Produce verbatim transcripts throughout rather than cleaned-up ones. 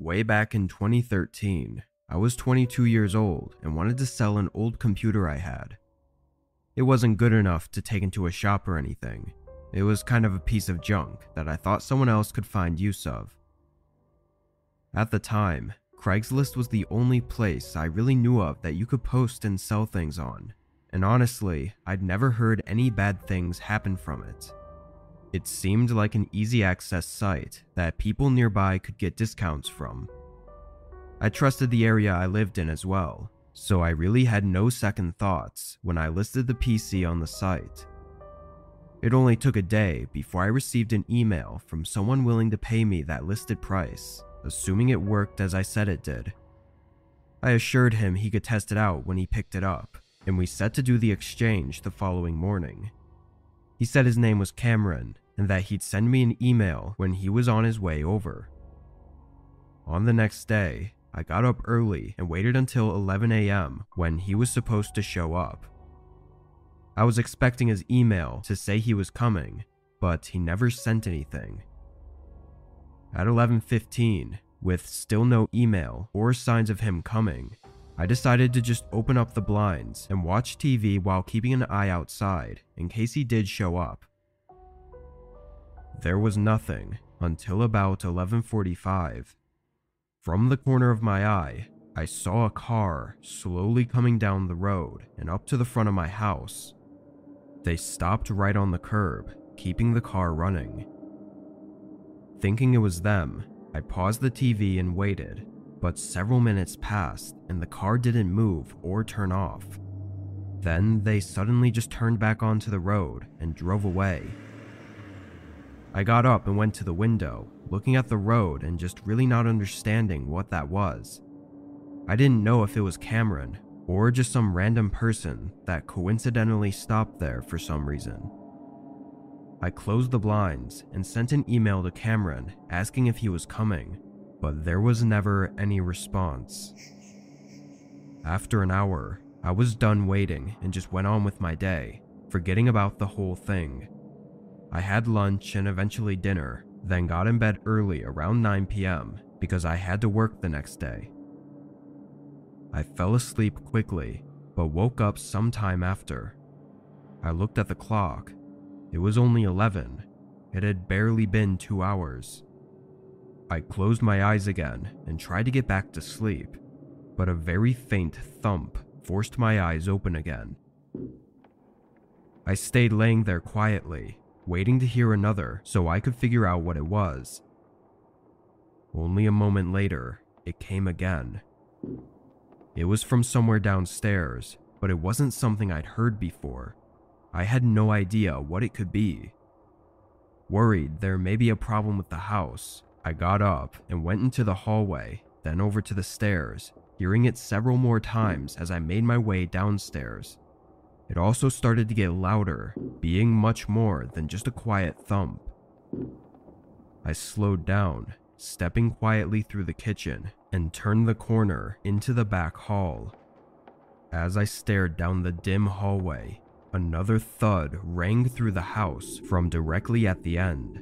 Way back in twenty thirteen, I was twenty-two years old and wanted to sell an old computer I had. It wasn't good enough to take into a shop or anything. It was kind of a piece of junk that I thought someone else could find use of. At the time, Craigslist was the only place I really knew of that you could post and sell things on, and honestly, I'd never heard any bad things happen from it. It seemed like an easy access site that people nearby could get discounts from. I trusted the area I lived in as well, so I really had no second thoughts when I listed the P C on the site. It only took a day before I received an email from someone willing to pay me that listed price, assuming it worked as I said it did. I assured him he could test it out when he picked it up, and we set to do the exchange the following morning. He said his name was Cameron and that he'd send me an email when he was on his way over. On the next day, I got up early and waited until eleven a m when he was supposed to show up. I was expecting his email to say he was coming, but he never sent anything. At eleven fifteen, with still no email or signs of him coming, I decided to just open up the blinds and watch T V while keeping an eye outside in case he did show up. There was nothing until about eleven forty-five. From the corner of my eye, I saw a car slowly coming down the road and up to the front of my house. They stopped right on the curb, keeping the car running. Thinking it was them, I paused the T V and waited, but several minutes passed and the car didn't move or turn off. Then they suddenly just turned back onto the road and drove away. I got up and went to the window, looking at the road and just really not understanding what that was. I didn't know if it was Cameron or just some random person that coincidentally stopped there for some reason. I closed the blinds and sent an email to Cameron asking if he was coming, but there was never any response. After an hour, I was done waiting and just went on with my day, forgetting about the whole thing. I had lunch and eventually dinner, then got in bed early around nine p m because I had to work the next day. I fell asleep quickly, but woke up sometime after. I looked at the clock. It was only eleven. It had barely been two hours. I closed my eyes again and tried to get back to sleep, but a very faint thump forced my eyes open again. I stayed laying there quietly, waiting to hear another so I could figure out what it was. Only a moment later, it came again. It was from somewhere downstairs, but it wasn't something I'd heard before. I had no idea what it could be. Worried there may be a problem with the house, I got up and went into the hallway, then over to the stairs, hearing it several more times as I made my way downstairs. It also started to get louder, being much more than just a quiet thump. I slowed down, stepping quietly through the kitchen, and turned the corner into the back hall. As I stared down the dim hallway, another thud rang through the house from directly at the end.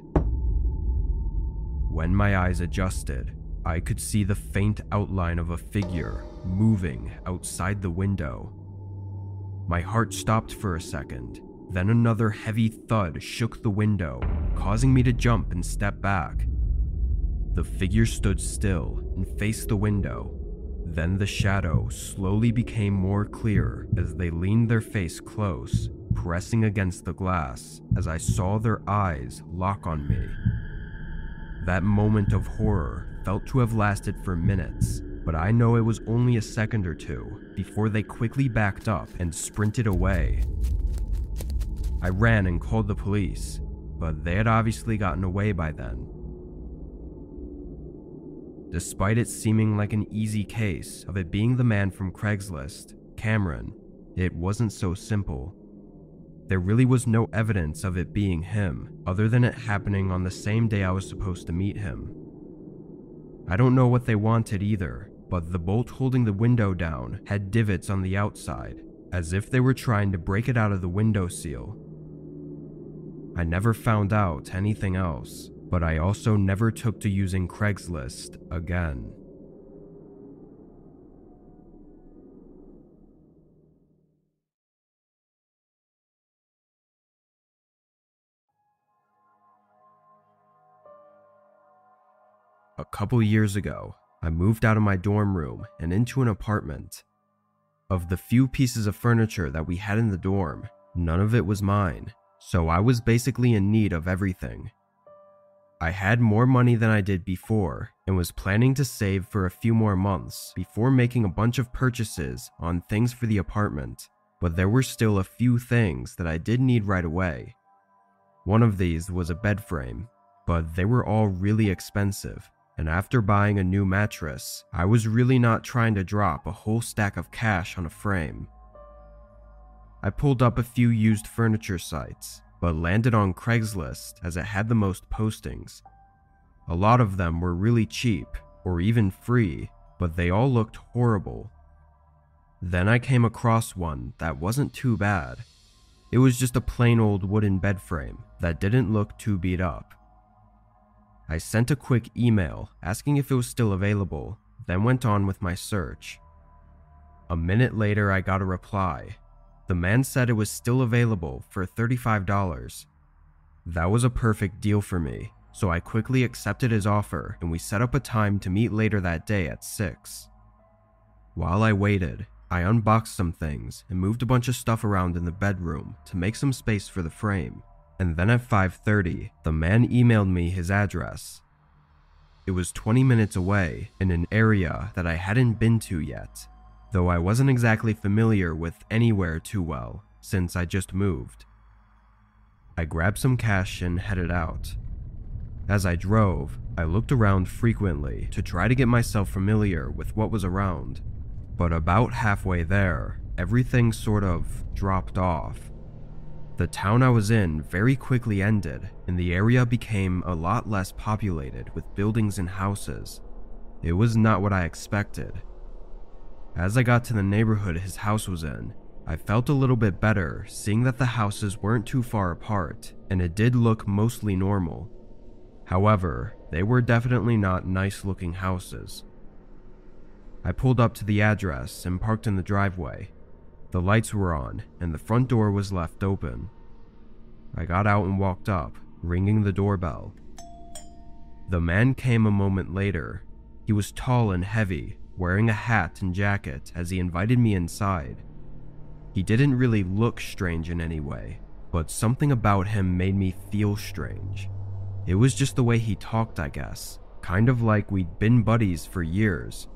When my eyes adjusted, I could see the faint outline of a figure moving outside the window. My heart stopped for a second, then another heavy thud shook the window, causing me to jump and step back. The figure stood still and faced the window. Then the shadow slowly became more clear as they leaned their face close, pressing against the glass as I saw their eyes lock on me. That moment of horror felt to have lasted for minutes, but I know it was only a second or two before they quickly backed up and sprinted away. I ran and called the police, but they had obviously gotten away by then. Despite it seeming like an easy case of it being the man from Craigslist, Cameron, it wasn't so simple. There really was no evidence of it being him, other than it happening on the same day I was supposed to meet him. I don't know what they wanted either, but the bolt holding the window down had divots on the outside, as if they were trying to break it out of the window seal. I never found out anything else, but I also never took to using Craigslist again. A couple years ago, I moved out of my dorm room and into an apartment. Of the few pieces of furniture that we had in the dorm, none of it was mine, so I was basically in need of everything. I had more money than I did before and was planning to save for a few more months before making a bunch of purchases on things for the apartment, but there were still a few things that I did need right away. One of these was a bed frame, but they were all really expensive. And after buying a new mattress, I was really not trying to drop a whole stack of cash on a frame. I pulled up a few used furniture sites, but landed on Craigslist as it had the most postings. A lot of them were really cheap, or even free, but they all looked horrible. Then I came across one that wasn't too bad. It was just a plain old wooden bed frame that didn't look too beat up. I sent a quick email asking if it was still available, then went on with my search. A minute later, I got a reply. The man said it was still available for thirty-five dollars. That was a perfect deal for me, so I quickly accepted his offer and we set up a time to meet later that day at six. While I waited, I unboxed some things and moved a bunch of stuff around in the bedroom to make some space for the frame. And then at five thirty, the man emailed me his address. It was twenty minutes away in an area that I hadn't been to yet, though I wasn't exactly familiar with anywhere too well since I just moved. I grabbed some cash and headed out. As I drove, I looked around frequently to try to get myself familiar with what was around, but about halfway there, everything sort of dropped off. The town I was in very quickly ended, and the area became a lot less populated with buildings and houses. It was not what I expected. As I got to the neighborhood his house was in, I felt a little bit better seeing that the houses weren't too far apart, and it did look mostly normal. However, they were definitely not nice-looking houses. I pulled up to the address and parked in the driveway. The lights were on, and the front door was left open. I got out and walked up, ringing the doorbell. The man came a moment later. He was tall and heavy, wearing a hat and jacket as he invited me inside. He didn't really look strange in any way, but something about him made me feel strange. It was just the way he talked, I guess, kind of like we'd been buddies for years.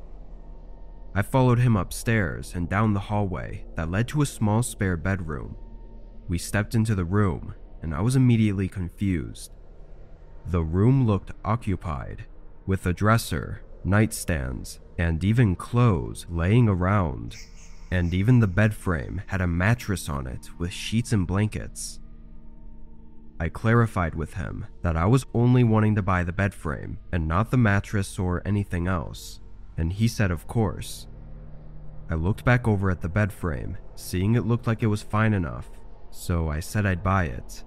I followed him upstairs and down the hallway that led to a small spare bedroom. We stepped into the room, and I was immediately confused. The room looked occupied, with a dresser, nightstands, and even clothes laying around, and even the bed frame had a mattress on it with sheets and blankets. I clarified with him that I was only wanting to buy the bed frame and not the mattress or anything else, and he said of course. I looked back over at the bed frame, seeing it looked like it was fine enough, so I said I'd buy it.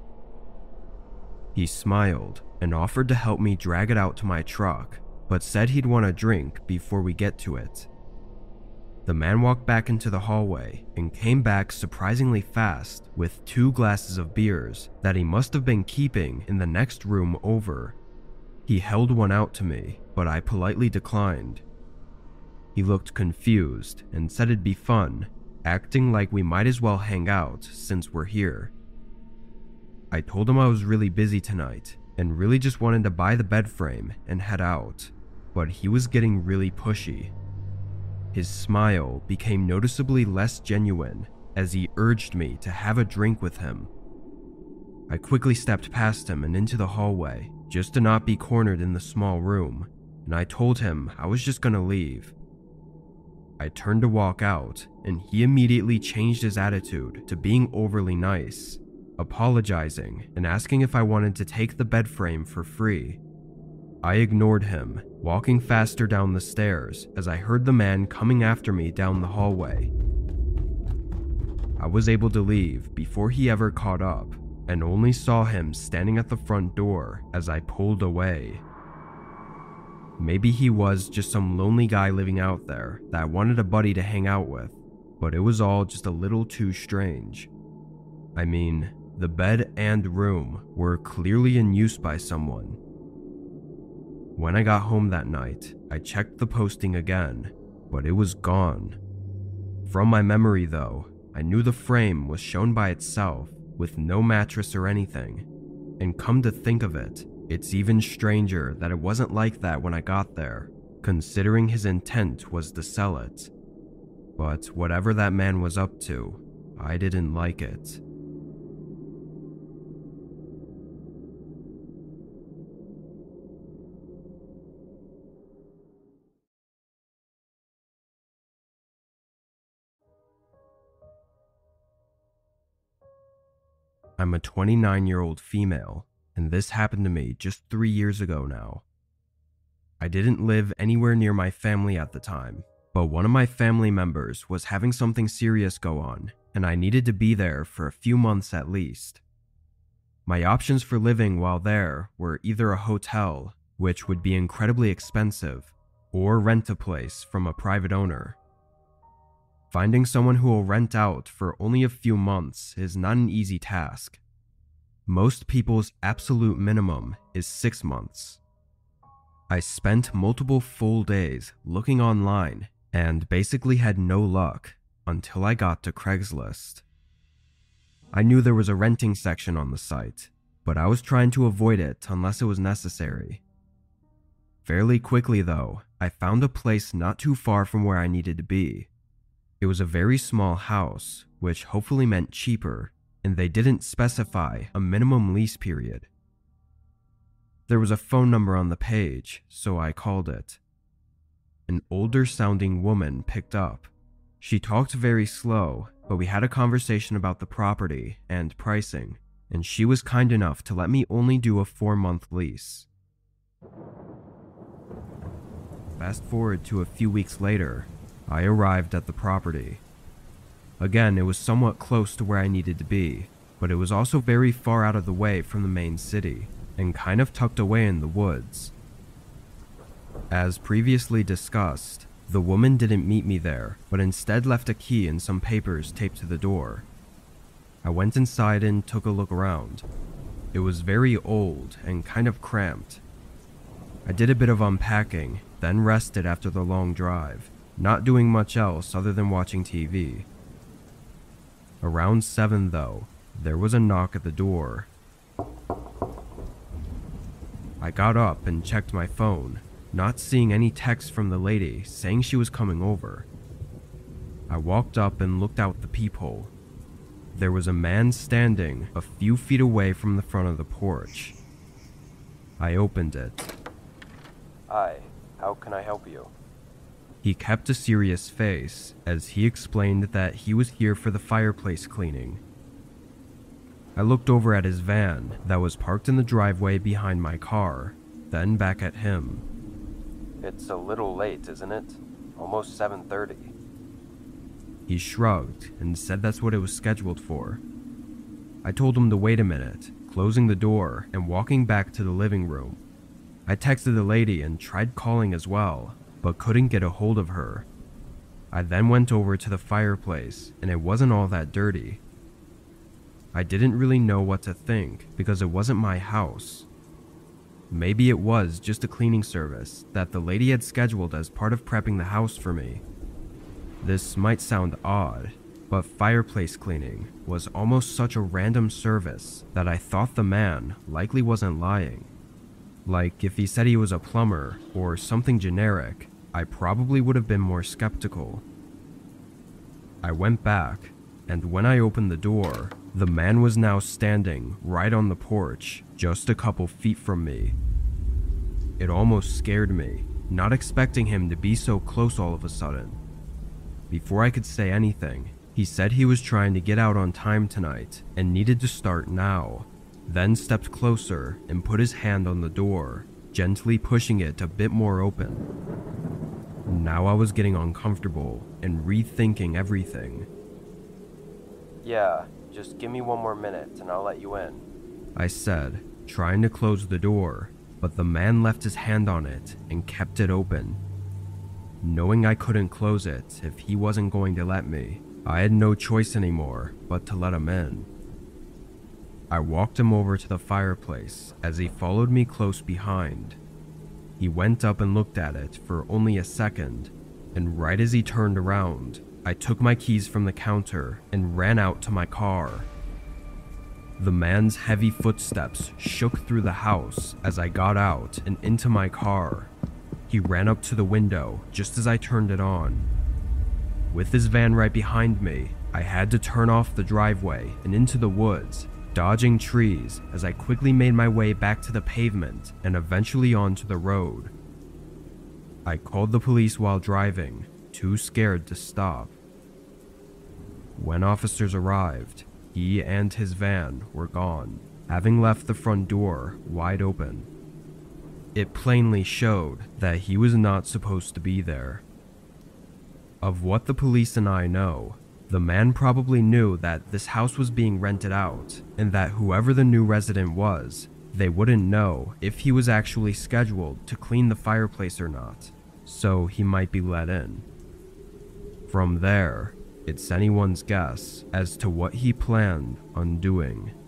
He smiled and offered to help me drag it out to my truck, but said he'd want a drink before we get to it. The man walked back into the hallway and came back surprisingly fast with two glasses of beers that he must have been keeping in the next room over. He held one out to me, but I politely declined. He looked confused and said it'd be fun, acting like we might as well hang out since we're here. I told him I was really busy tonight and really just wanted to buy the bed frame and head out, but he was getting really pushy. His smile became noticeably less genuine as he urged me to have a drink with him. I quickly stepped past him and into the hallway just to not be cornered in the small room, and I told him I was just gonna leave. I turned to walk out, and he immediately changed his attitude to being overly nice, apologizing and asking if I wanted to take the bed frame for free. I ignored him, walking faster down the stairs as I heard the man coming after me down the hallway. I was able to leave before he ever caught up, and only saw him standing at the front door as I pulled away. Maybe he was just some lonely guy living out there that wanted a buddy to hang out with, but it was all just a little too strange. I mean, the bed and room were clearly in use by someone. When I got home that night, I checked the posting again, but it was gone. From my memory though, I knew the frame was shown by itself with no mattress or anything, and come to think of it, it's even stranger that it wasn't like that when I got there, considering his intent was to sell it. But whatever that man was up to, I didn't like it. I'm a twenty-nine-year-old female, and this happened to me just three years ago now. I didn't live anywhere near my family at the time, but one of my family members was having something serious go on, and I needed to be there for a few months at least. My options for living while there were either a hotel, which would be incredibly expensive, or rent a place from a private owner. Finding someone who will rent out for only a few months is not an easy task. Most people's absolute minimum is six months. I spent multiple full days looking online and basically had no luck until I got to Craigslist. I knew there was a renting section on the site, but I was trying to avoid it unless it was necessary. Fairly quickly though, I found a place not too far from where I needed to be. It was a very small house, which hopefully meant cheaper, and they didn't specify a minimum lease period. There was a phone number on the page, so I called it. An older sounding woman picked up. She talked very slow, but we had a conversation about the property and pricing, and she was kind enough to let me only do a four-month lease. Fast forward to a few weeks later, I arrived at the property. Again, it was somewhat close to where I needed to be, but it was also very far out of the way from the main city, and kind of tucked away in the woods. As previously discussed, the woman didn't meet me there, but instead left a key and some papers taped to the door. I went inside and took a look around. It was very old and kind of cramped. I did a bit of unpacking, then rested after the long drive, not doing much else other than watching T V. Around seven though, there was a knock at the door. I got up and checked my phone, not seeing any text from the lady saying she was coming over. I walked up and looked out the peephole. There was a man standing a few feet away from the front of the porch. I opened it. "Hi, how can I help you?" He kept a serious face as he explained that he was here for the fireplace cleaning. I looked over at his van that was parked in the driveway behind my car, then back at him. "It's a little late, isn't it? Almost seven thirty. He shrugged and said that's what it was scheduled for. I told him to wait a minute, closing the door and walking back to the living room. I texted the lady and tried calling as well, but couldn't get a hold of her. I then went over to the fireplace, and it wasn't all that dirty. I didn't really know what to think because it wasn't my house. Maybe it was just a cleaning service that the lady had scheduled as part of prepping the house for me. This might sound odd, but fireplace cleaning was almost such a random service that I thought the man likely wasn't lying. Like, if he said he was a plumber or something generic, I probably would have been more skeptical. I went back, and when I opened the door, the man was now standing right on the porch, just a couple feet from me. It almost scared me, not expecting him to be so close all of a sudden. Before I could say anything, he said he was trying to get out on time tonight and needed to start now, then stepped closer and put his hand on the door, gently pushing it a bit more open. Now I was getting uncomfortable and rethinking everything. "Yeah, Just give me one more minute and I'll let you in, I said, trying to close the door, but the man left his hand on it and kept it open. Knowing I couldn't close it if he wasn't going to let me, I had no choice anymore but to let him in. I walked him over to the fireplace as he followed me close behind. He went up and looked at it for only a second, and right as he turned around, I took my keys from the counter and ran out to my car. The man's heavy footsteps shook through the house as I got out and into my car. He ran up to the window just as I turned it on. With his van right behind me, I had to turn off the driveway and into the woods, dodging trees as I quickly made my way back to the pavement and eventually onto the road. I called the police while driving, too scared to stop. When officers arrived, he and his van were gone, having left the front door wide open. It plainly showed that he was not supposed to be there. Of what the police and I know, the man probably knew that this house was being rented out, and that whoever the new resident was, they wouldn't know if he was actually scheduled to clean the fireplace or not, so he might be let in. From there, it's anyone's guess as to what he planned on doing.